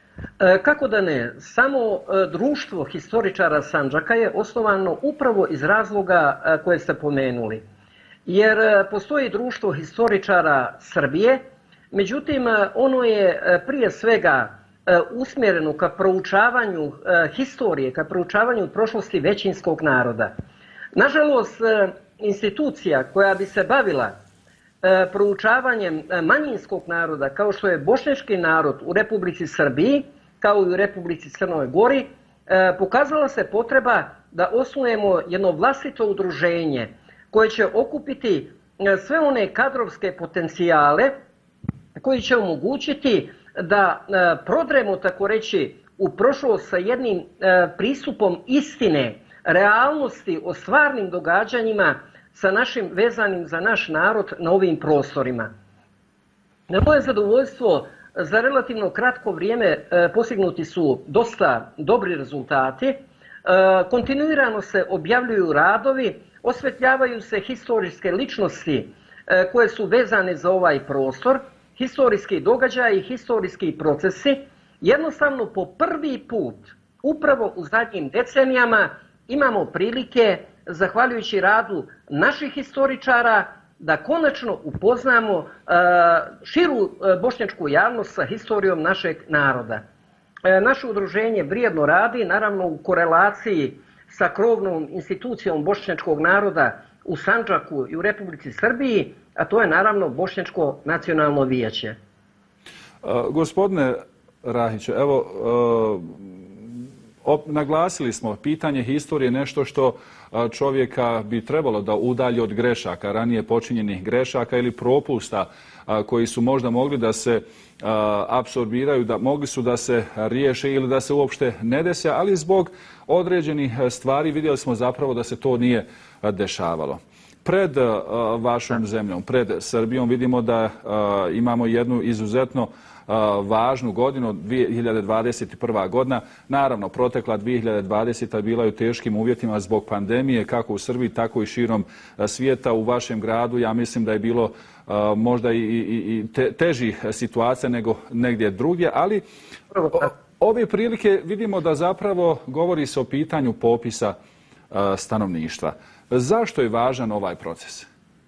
Kako da ne? Samo društvo historičara Sandžaka je osnovano upravo iz razloga koje ste pomenuli. Jer postoji društvo historičara Srbije, međutim ono je prije svega usmjerenu ka proučavanju uh, historije, ka proučavanju prošlosti većinskog naroda. Nažalost, uh, institucija koja bi se bavila uh, proučavanjem uh, manjinskog naroda, kao što je bošnjački narod u Republici Srbiji, kao i u Republici Crnoj Gori, uh, pokazala se potreba da osnujemo jedno vlastito udruženje koje će okupiti uh, sve one kadrovske potencijale koji će omogućiti da e, prodremo, tako reći, u prošlost sa jednim e, pristupom istine, realnosti o stvarnim događanjima sa našim vezanim za naš narod na ovim prostorima. Na moje zadovoljstvo, za relativno kratko vrijeme e, postignuti su dosta dobri rezultati, e, kontinuirano se objavljuju radovi, osvetljavaju se historijske ličnosti e, koje su vezane za ovaj prostor, historijski događaji i historijski procesi. Jednostavno po prvi put, upravo u zadnjim decenijama, imamo prilike, zahvaljujući radu naših historičara, da konačno upoznamo uh, širu uh, bošnjačku javnost sa historijom našeg naroda. Uh, naše udruženje vrijedno radi, naravno u korelaciji sa krovnom institucijom bošnjačkog naroda u Sandžaku i u Republici Srbiji, a to je naravno Bošnjačko nacionalno vijeće. Uh, gospodine Rahiću, evo, uh, Naglasili smo, pitanje historije nešto što čovjeka bi trebalo da udalji od grešaka, ranije počinjenih grešaka ili propusta koji su možda mogli da se apsorbiraju, da mogli su da se riješe ili da se uopšte ne dese, ali zbog određenih stvari vidjeli smo zapravo da se to nije dešavalo. Pred vašom zemljom, pred Srbijom vidimo da imamo jednu izuzetno važnu godinu, dvije hiljade dvadeset prva godina. Naravno, protekla dvije hiljade dvadeseta bila je u teškim uvjetima zbog pandemije, kako u Srbiji, tako i širom svijeta. U vašem gradu, ja mislim da je bilo možda i, i, i te, težih situacija nego negdje drugdje, ali ove prilike vidimo da zapravo govori se o pitanju popisa stanovništva. Zašto je važan ovaj proces?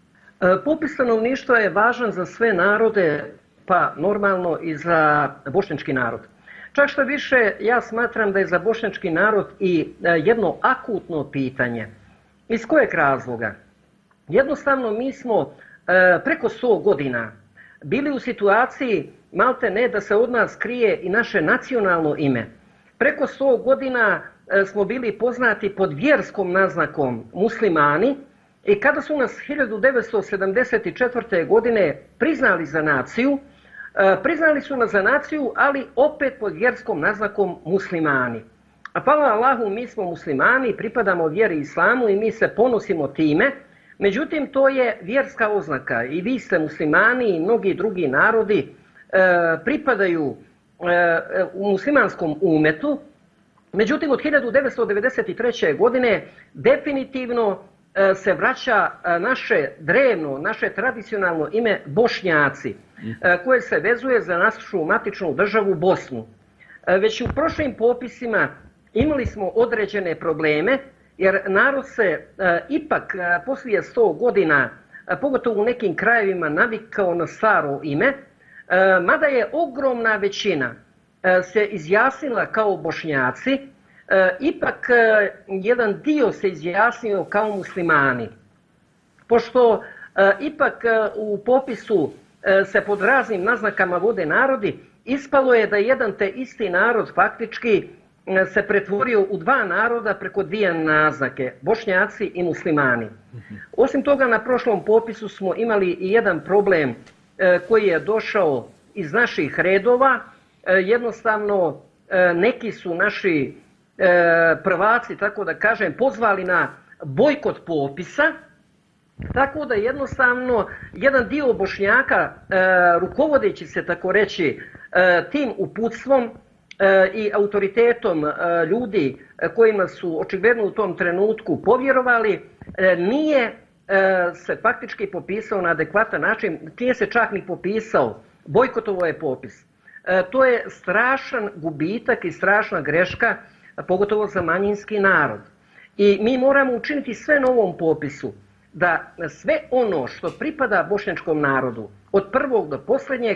Popis stanovništva je važan za sve narode, pa normalno i za bošnjački narod. Čak što više, ja smatram da je za bošnjački narod i jedno akutno pitanje. Iz kojeg razloga? Jednostavno mi smo preko sto godina bili u situaciji malte ne da se od nas krije i naše nacionalno ime. Preko sto godina smo bili poznati pod vjerskom naznakom muslimani i kada su nas hiljadu devetsto sedamdeset četvrte. godine priznali za naciju, priznali su nas za naciju, ali opet pod vjerskom naznakom muslimani. A hvala Allahu, mi smo muslimani, pripadamo vjeri islamu i mi se ponosimo time. Međutim, to je vjerska oznaka i vi ste muslimani i mnogi drugi narodi e, pripadaju e, u muslimanskom umetu. Međutim, od hiljadu devetsto devedeset treće. godine definitivno e, se vraća e, naše drevno, naše tradicionalno ime Bošnjaci, e, koje se vezuje za našu matičnu državu Bosnu. E, već u prošlim popisima imali smo određene probleme, jer narod se e, ipak e, poslije sto godina, e, pogotovo u nekim krajevima, navikao na staro ime, e, mada je ogromna većina e, se izjasnila kao Bošnjaci, e, ipak e, jedan dio se izjasnio kao muslimani. Pošto e, ipak e, u popisu e, se pod raznim naznakama vode narodi, ispalo je da jedan te isti narod faktički se pretvorio u dva naroda preko dvije naznake, Bošnjaci i muslimani. Osim toga, na prošlom popisu smo imali i jedan problem e, koji je došao iz naših redova. E, jednostavno, e, neki su naši e, prvaci, tako da kažem, pozvali na bojkot popisa, tako da jednostavno jedan dio Bošnjaka, e, rukovodeći se, tako reći, e, tim uputstvom i autoritetom ljudi kojima su očigledno u tom trenutku povjerovali, nije se faktički popisao na adekvatan način, nije se čak ni popisao, bojkotovo je popis. To je strašan gubitak i strašna greška, pogotovo za manjinski narod. I mi moramo učiniti sve na ovom popisu, da sve ono što pripada bošnjačkom narodu, od prvog do posljednjeg,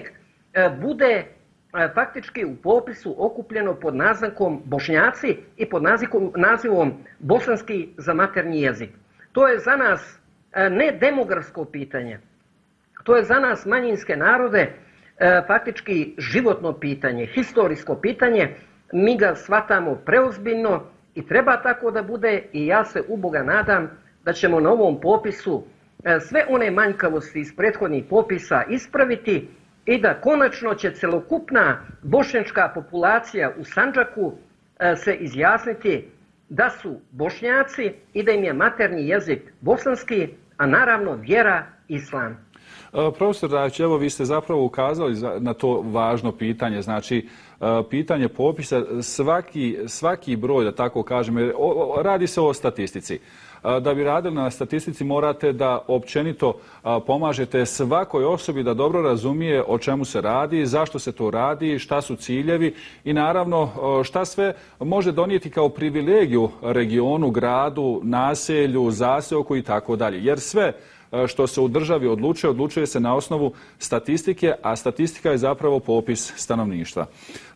bude faktički u popisu okupljeno pod naznakom Bošnjaci i pod nazivom, nazivom bosanski za maternji jezik. To je za nas ne demografsko pitanje, to je za nas manjinske narode faktički životno pitanje, historijsko pitanje. Mi ga shvatamo preozbiljno i treba tako da bude i ja se u Boga nadam da ćemo na ovom popisu sve one manjkavosti iz prethodnih popisa ispraviti i da konačno će celokupna bošnjačka populacija u Sandžaku se izjasniti da su Bošnjaci i da im je maternji jezik bosanski, a naravno vjera islam. Profesor Rajić, evo vi ste zapravo ukazali na to važno pitanje, znači pitanje popisa, svaki, svaki broj, da tako kažem, radi se o statistici. Da bi radili na statistici morate da općenito pomažete svakoj osobi da dobro razumije o čemu se radi, zašto se to radi, šta su ciljevi i naravno šta sve može donijeti kao privilegiju regionu, gradu, naselju, zaseoku i tako dalje. Jer sve što se u državi odlučuje, odlučuje se na osnovu statistike, a statistika je zapravo popis stanovništva.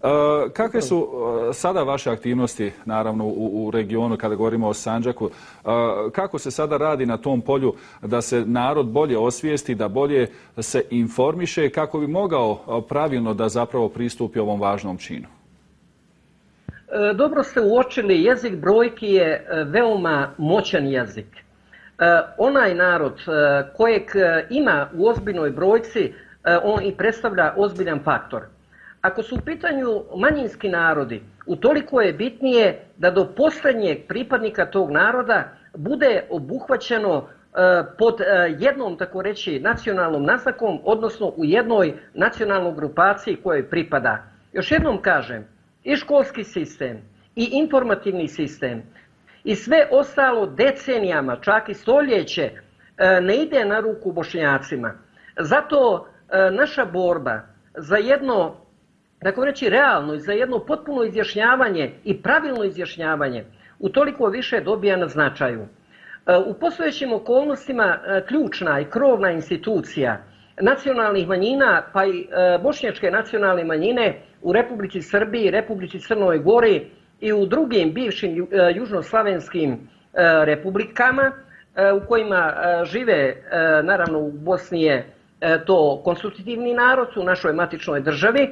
Kakve su sada vaše aktivnosti, naravno, u, u regionu, kada govorimo o Sandžaku? Kako se sada radi na tom polju da se narod bolje osvijesti, da bolje se informiše, kako bi mogao pravilno da zapravo pristupi ovom važnom činu? dobro ste uočili, jezik brojki je veoma moćan jezik. Onaj narod kojeg ima u ozbiljnoj brojci, on i predstavlja ozbiljan faktor. Ako su u pitanju manjinski narodi, utoliko je bitnije da do posljednjeg pripadnika tog naroda bude obuhvaćeno pod jednom, tako reći, nacionalnom naznakom, odnosno u jednoj nacionalnoj grupaciji kojoj pripada. Još jednom kažem, i školski sistem, i informativni sistem, i sve ostalo decenijama, čak i stoljeće, ne ide na ruku Bošnjacima. Zato naša borba za jedno, tako reći, realno i za jedno potpuno izjašnjavanje i pravilno izjašnjavanje utoliko više dobija na značaju. U postojećim okolnostima ključna i krovna institucija nacionalnih manjina, pa i bošnjačke nacionalne manjine u Republici Srbiji, Republici Crnoj Gori i u drugim bivšim južnoslavenskim republikama u kojima žive, naravno u Bosni je to konstitutivni narod u našoj matičnoj državi,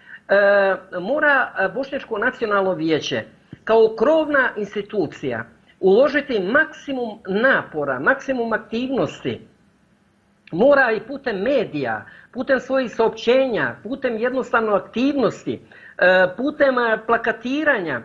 mora Bošnjačko nacionalno vijeće kao krovna institucija uložiti maksimum napora, maksimum aktivnosti, mora i putem medija, putem svojih saopćenja, putem jednostavno aktivnosti, putem plakatiranja,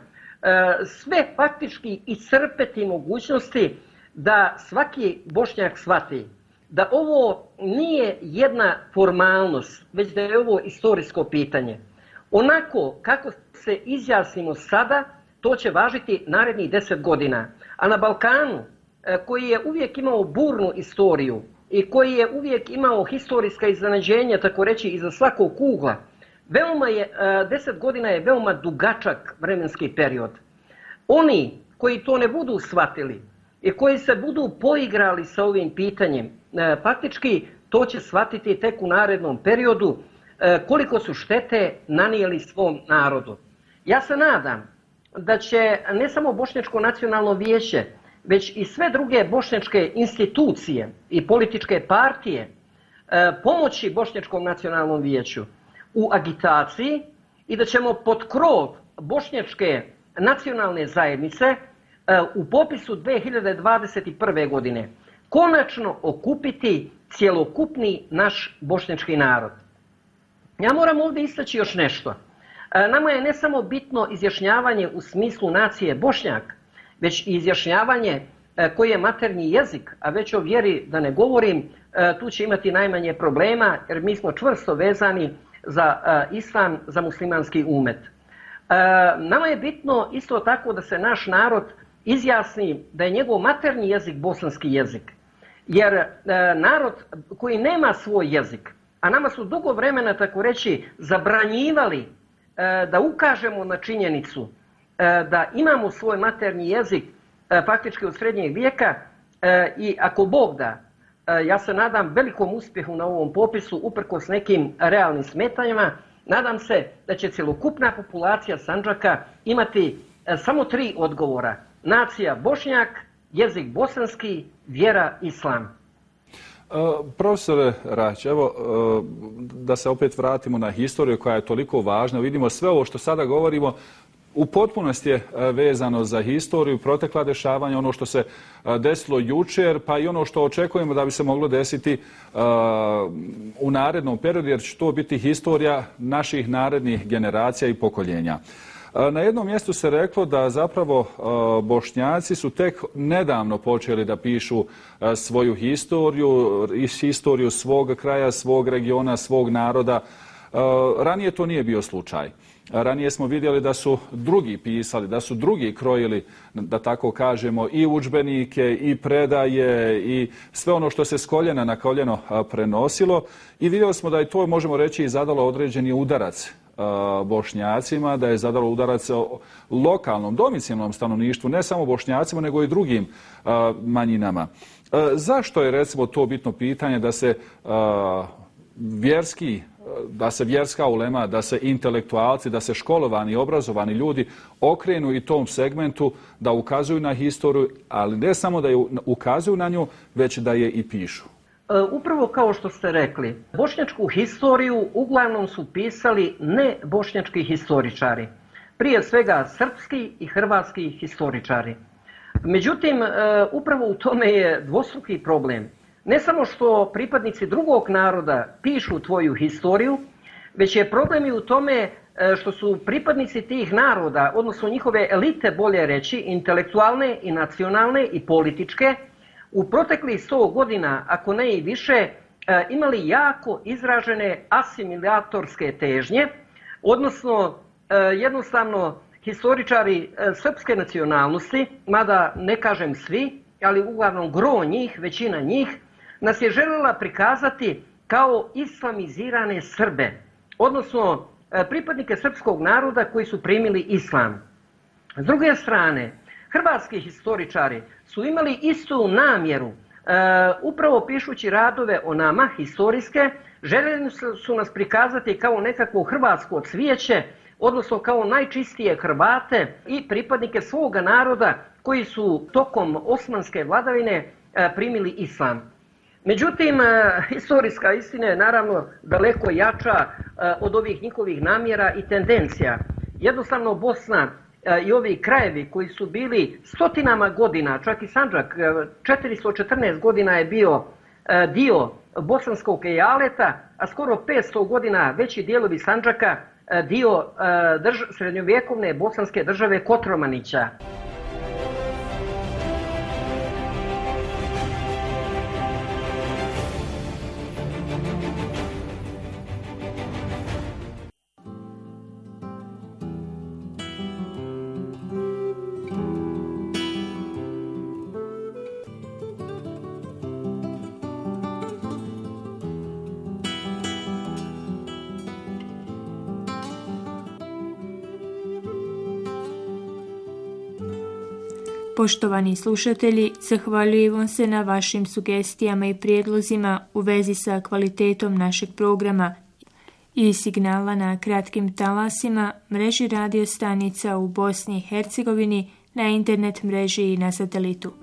sve faktički iscrpeti mogućnosti da svaki Bošnjak shvati da ovo nije jedna formalnost, već da je ovo istorijsko pitanje. Onako kako se izjasnimo sada, to će važiti narednih deset godina. A na Balkanu, koji je uvijek imao burnu istoriju i koji je uvijek imao historijska iznenađenja, tako reći, iza svakog ugla, veoma je, deset godina je veoma dugačak vremenski period. Oni koji to ne budu shvatili i koji se budu poigrali sa ovim pitanjem, faktički to će shvatiti tek u narednom periodu koliko su štete nanijeli svom narodu. Ja se nadam da će ne samo Bošnjačko nacionalno vijeće, već i sve druge bošnjačke institucije i političke partije pomoći Bošnjačkom nacionalnom vijeću u agitaciji i da ćemo pod krov Bošnjačke nacionalne zajednice u popisu dvije hiljade dvadeset prve. godine konačno okupiti cjelokupni naš bošnjački narod. Ja moram ovdje istaći još nešto. Nama je ne samo bitno izjašnjavanje u smislu nacije Bošnjak, već i izjašnjavanje koji je maternji jezik, a već o vjeri da ne govorim, tu će imati najmanje problema jer mi smo čvrsto vezani za islam, za muslimanski umet. Nama je bitno isto tako da se naš narod izjasni da je njegov maternji jezik bosanski jezik. Jer narod koji nema svoj jezik, a nama su dugo vremena, tako reći, zabranjivali da ukažemo na činjenicu da imamo svoj maternji jezik faktički od srednjeg vijeka i ako Bog da, ja se nadam velikom uspjehu na ovom popisu uprkos nekim realnim smetanjima, nadam se da će cjelokupna populacija Sandžaka imati samo tri odgovora. Nacija Bošnjak, jezik bosanski, vjera islam. Uh, profesore Rajić, evo uh, da se opet vratimo na historiju koja je toliko važna. Vidimo sve ovo što sada govorimo u potpunosti je vezano za historiju, protekla dešavanja, ono što se desilo jučer, pa i ono što očekujemo da bi se moglo desiti uh, u narednom periodu, jer će to biti historija naših narednih generacija i pokoljenja. Na jednom mjestu se reklo da zapravo Bošnjaci su tek nedavno počeli da pišu svoju historiju, historiju svog kraja, svog regiona, svog naroda. Ranije to nije bio slučaj. Ranije smo vidjeli da su drugi pisali, da su drugi krojili, da tako kažemo, i udžbenike, i predaje, i sve ono što se s koljena na koljeno prenosilo. I vidjeli smo da je to, možemo reći, i zadalo određeni udarac Bošnjacima, da je zadalo udarac lokalnom, domicilnom stanovništvu, ne samo Bošnjacima, nego i drugim manjinama. Zašto je, recimo, to bitno pitanje da se vjerski, da se vjerska ulema, da se intelektualci, da se školovani, obrazovani ljudi okrenu i tom segmentu, da ukazuju na historiju, ali ne samo da je ukazuju na nju, već da je i pišu? Upravo kao što ste rekli, bošnjačku historiju uglavnom su pisali ne bošnjački historičari. prije svega srpski i hrvatski historičari. Međutim, upravo u tome je dvostruki problem. Ne samo što pripadnici drugog naroda pišu tvoju historiju, već je problem i u tome što su pripadnici tih naroda, odnosno njihove elite, bolje reći, intelektualne i nacionalne i političke, u proteklih sto godina, ako ne i više, imali jako izražene asimilatorske težnje, odnosno jednostavno historičari srpske nacionalnosti, mada ne kažem svi, ali uglavnom gro njih, većina njih, nas je željela prikazati kao islamizirane Srbe, odnosno pripadnike srpskog naroda koji su primili islam. S druge strane, hrvatski historičari su imali istu namjeru, e, upravo pišući radove o nama, historijske, željeli su nas prikazati kao nekakvo hrvatsko cvijeće, odnosno kao najčistije Hrvate i pripadnike svoga naroda koji su tokom osmanske vladavine e, primili islam. Međutim, historijska istina je naravno daleko jača od ovih njihovih namjera i tendencija. Jednostavno Bosna i ovi krajevi koji su bili stotinama godina, čak i Sandžak, četiristo četrnaest godina je bio dio bosanskog ejaleta, a skoro petsto godina veći dijelovi Sandžaka dio drž srednjovjekovne bosanske države Kotromanića. Poštovani slušatelji, zahvaljujem se na vašim sugestijama i prijedlozima u vezi sa kvalitetom našeg programa i signala na kratkim talasima, mreži radio stanica u Bosni i Hercegovini, na internet mreži i na satelitu.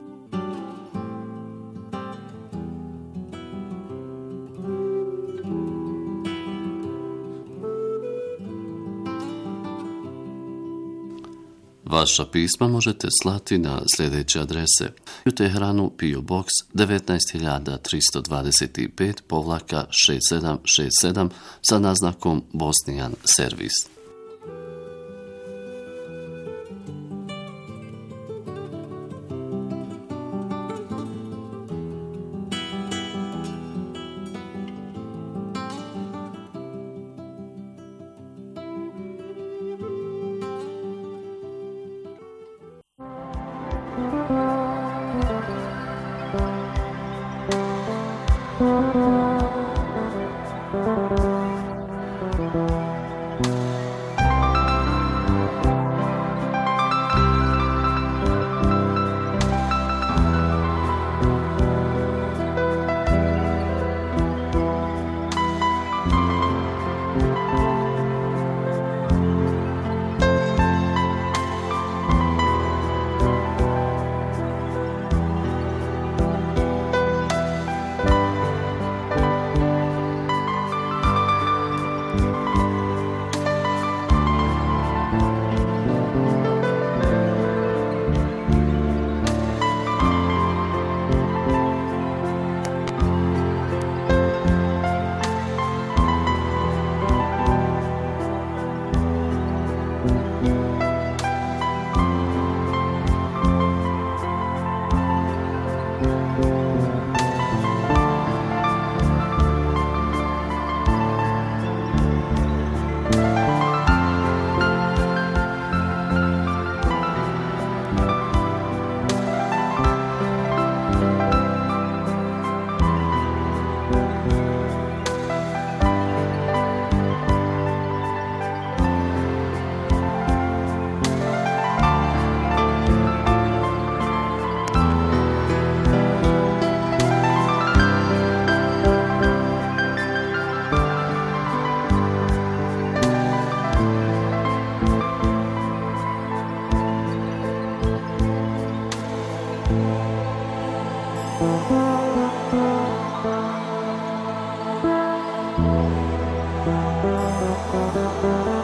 Vaša pisma možete slati na sljedeće adrese: u Teheranu P O Box devetnaest hiljada tristo dvadeset pet šezdeset sedam šezdeset sedam sa naznakom Bosnijan servis. Thank you.